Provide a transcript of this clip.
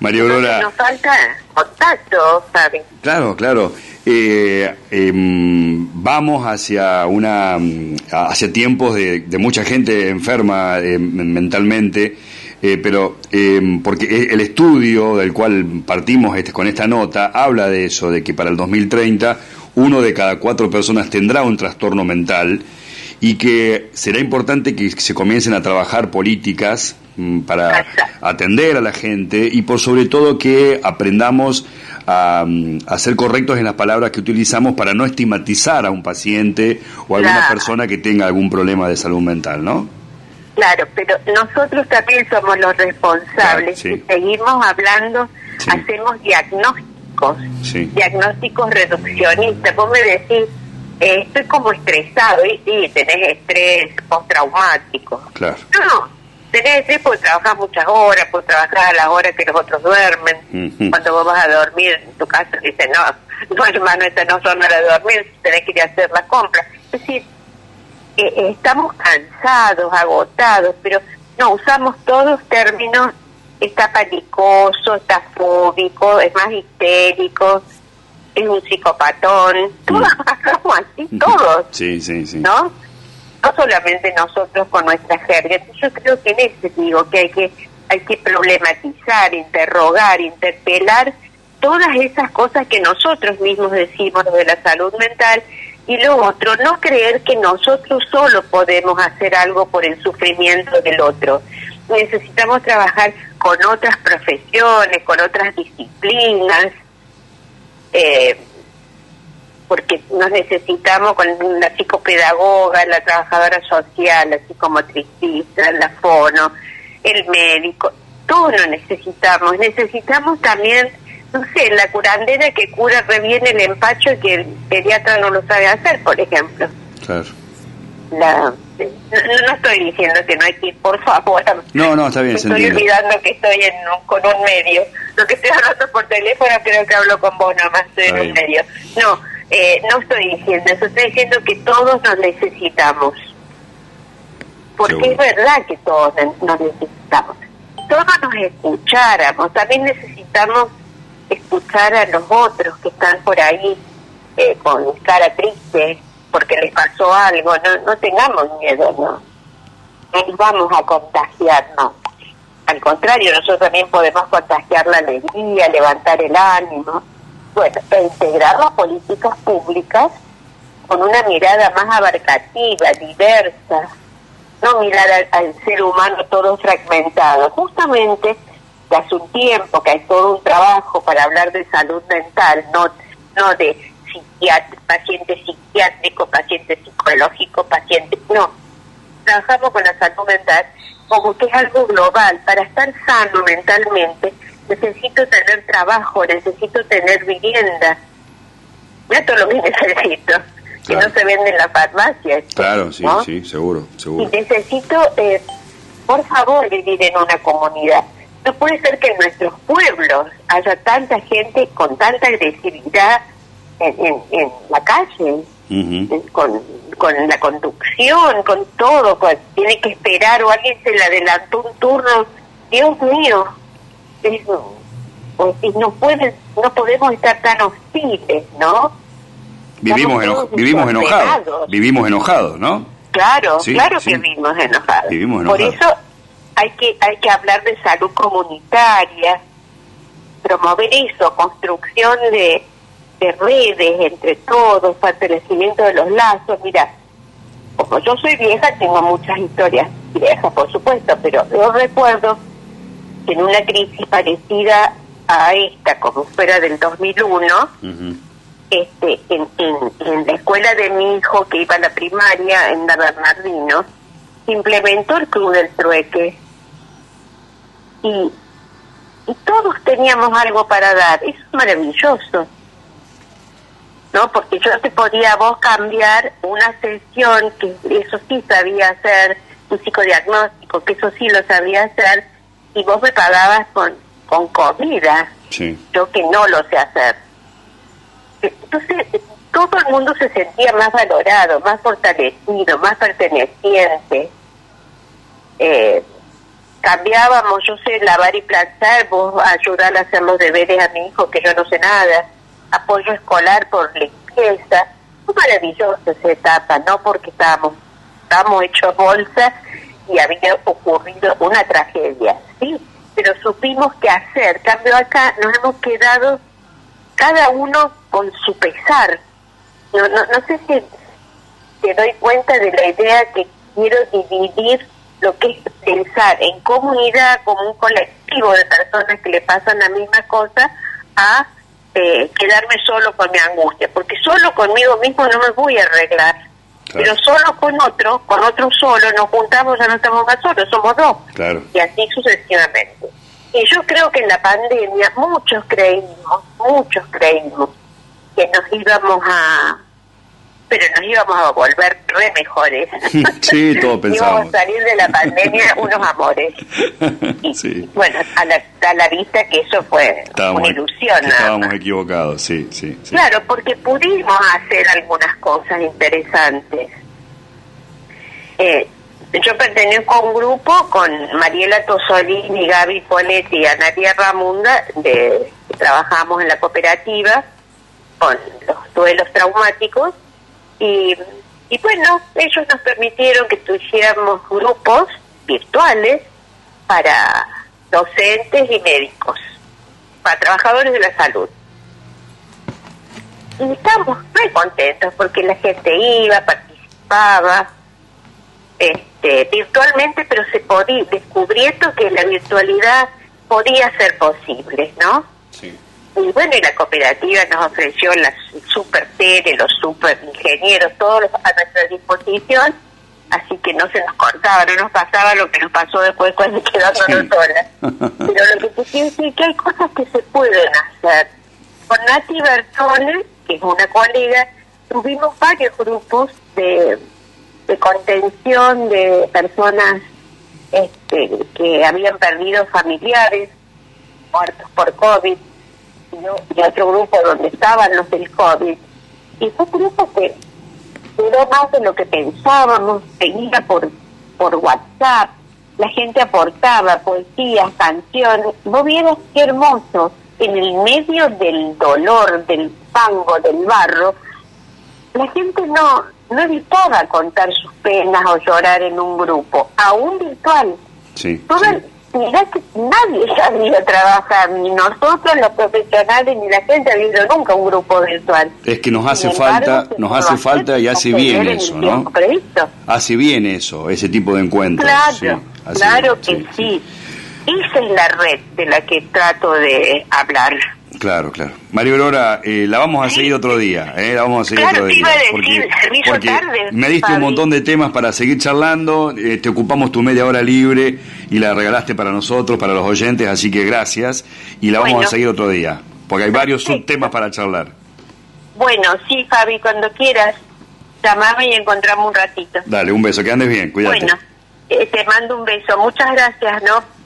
María Aurora. Nos falta contacto, Fabi. Claro, claro. Vamos hacia hacia tiempos de mucha gente enferma mentalmente, pero porque el estudio del cual partimos con esta nota habla de eso, de que para el 2030 1 de cada 4 personas tendrá un trastorno mental, y que será importante que se comiencen a trabajar políticas para atender a la gente, y por sobre todo que aprendamos a ser correctos en las palabras que utilizamos para no estigmatizar a un paciente o a alguna persona que tenga algún problema de salud mental, ¿no? Claro, pero nosotros también somos los responsables. Claro, sí. Si seguimos hablando, sí, hacemos diagnósticos, sí, diagnósticos reduccionistas. Vos me decís, estoy como estresado, y sí, tenés estrés postraumático. Claro. No, tenés estrés porque trabajás muchas horas, porque trabajás a las horas que los otros duermen. Cuando vos vas a dormir, en tu casa dicen, no hermano, estas no son horas de dormir, tenés que ir a hacer la compra. Es decir, estamos cansados, agotados, pero no, usamos todos términos: está panicoso, está fóbico, es más histérico, es un psicopatón. Todos hagamos así, todos. Sí, sí, sí. ¿No? No solamente nosotros con nuestra jerga. Yo creo que en ese digo que hay que problematizar, interrogar, interpelar todas esas cosas que nosotros mismos decimos de la salud mental. Y lo otro, no creer que nosotros solo podemos hacer algo por el sufrimiento del otro. Necesitamos trabajar con otras profesiones, con otras disciplinas, porque nos necesitamos con la psicopedagoga, la trabajadora social, la psicomotricista, la fono, el médico, todos lo necesitamos. Necesitamos también, no sé, la curandera que cura re bien el empacho y que el pediatra no lo sabe hacer, por ejemplo. Claro. No estoy diciendo que no hay que ir, por favor. No, está bien, estoy olvidando que estoy con un medio. Lo que estoy hablando por teléfono, creo que hablo con vos nomás, estoy en un medio. No estoy diciendo eso, estoy diciendo que todos nos necesitamos. Porque seguro, es verdad que todos nos necesitamos. Si todos nos escucháramos, también necesitamos escuchar a los otros que están por ahí con cara triste porque les pasó algo. No tengamos miedo, no nos vamos a contagiar, no. Al contrario, nosotros también podemos contagiar la alegría, levantar el ánimo, bueno, e integrar las políticas públicas con una mirada más abarcativa, diversa, no mirar al ser humano todo fragmentado. Justamente hace un tiempo que hay todo un trabajo para hablar de salud mental, no de paciente psiquiátrico, paciente psicológico, no. Trabajamos con la salud mental como que es algo global. Para estar sano mentalmente necesito tener trabajo, necesito tener vivienda. Ya todo lo que necesito, que no se vende en la farmacia. Claro, sí, ¿no? Sí, seguro. Y necesito, por favor, vivir en una comunidad. No puede ser que en nuestros pueblos haya tanta gente con tanta agresividad en la calle, con la conducción, con todo, tiene que esperar o alguien se le adelantó un turno. Dios mío, no podemos estar tan hostiles, ¿no? Vivimos enojados, ¿no? Claro, sí, claro sí. Que vivimos enojados. Por enojados. eso hay que hablar de salud comunitaria, promover eso, construcción de redes entre todos, fortalecimiento de los lazos. Mira, como yo soy vieja, tengo muchas historias viejas, por supuesto, pero yo recuerdo que en una crisis parecida a esta, como fuera del 2001, en la escuela de mi hijo, que iba a la primaria, en la Bernardino, se implementó el Club del Trueque. Y todos teníamos algo para dar. Eso es maravilloso, ¿no? Porque yo te podía a vos cambiar una sesión, que eso sí sabía hacer, un psicodiagnóstico, que eso sí lo sabía hacer, y vos me pagabas con comida. Sí. Yo que no lo sé hacer. Entonces, todo el mundo se sentía más valorado, más fortalecido, más perteneciente. cambiábamos, yo sé lavar y planchar, vos ayudar a hacer los deberes a mi hijo, que yo no sé nada, apoyo escolar por limpieza. Fue maravillosa esa etapa, no porque estábamos hechos bolsa y había ocurrido una tragedia, sí, pero supimos qué hacer. Cambio acá nos hemos quedado cada uno con su pesar. No sé si te doy cuenta de la idea que quiero dividir lo que es pensar en comunidad como un colectivo de personas que le pasan la misma cosa a quedarme solo con mi angustia, porque solo conmigo mismo no me voy a arreglar, claro. Pero solo con otro solo, nos juntamos, ya no estamos más solos, somos dos, claro. Y así sucesivamente. Y yo creo que en la pandemia muchos creímos que nos íbamos a volver re mejores. Sí, todos pensamos. Íbamos a salir de la pandemia unos amores. Y, sí. Bueno, a la vista que eso fue una ilusión. Estábamos equivocados, sí. Claro, porque pudimos hacer algunas cosas interesantes. Yo pertenezco a un grupo con Mariela Tosolini, Gaby Poletti y Analia Ramunda, que trabajamos en la cooperativa con los duelos traumáticos. Y bueno, ellos nos permitieron que tuviéramos grupos virtuales para docentes y médicos, para trabajadores de la salud. Y estamos muy contentos porque la gente iba, participaba virtualmente, pero se podía, descubriendo que la virtualidad podía ser posible, ¿no? Sí. Y bueno, y la cooperativa nos ofreció las super tele, los super ingenieros, todos a nuestra disposición, así que no se nos cortaba, no nos pasaba lo que nos pasó después cuando quedándonos solas. Pero lo que te quiero decir es que hay cosas que se pueden hacer. Con Nati Bertone, que es una colega, tuvimos varios grupos de contención de personas que habían perdido familiares, muertos por COVID, y otro grupo donde estaban los del COVID. Y fue un grupo que duró más de lo que pensábamos, venía por WhatsApp, la gente aportaba poesías, canciones. Vos vieras qué hermoso, en el medio del dolor, del fango, del barro, la gente no evitaba contar sus penas o llorar en un grupo, aún virtual. Sí. Mirá que nadie sabía trabajar, ni nosotros los profesionales, ni la gente ha visto nunca un grupo virtual. Es que nos hace falta y hace bien eso, ¿no? Hace bien eso, ese tipo de encuentros. Claro, que sí. Esa es la red de la que trato de hablar. Claro. María Aurora, la vamos a seguir otro día, la vamos a seguir otro día. Porque tarde, me diste un montón de temas para seguir charlando, te ocupamos tu media hora libre y la regalaste para nosotros, para los oyentes, así que gracias, y la vamos a seguir otro día, porque hay varios subtemas para charlar. Bueno, sí, Fabi, cuando quieras, llamame y encontramos un ratito. Dale, un beso, que andes bien, cuídate. Bueno, te mando un beso, muchas gracias, ¿no?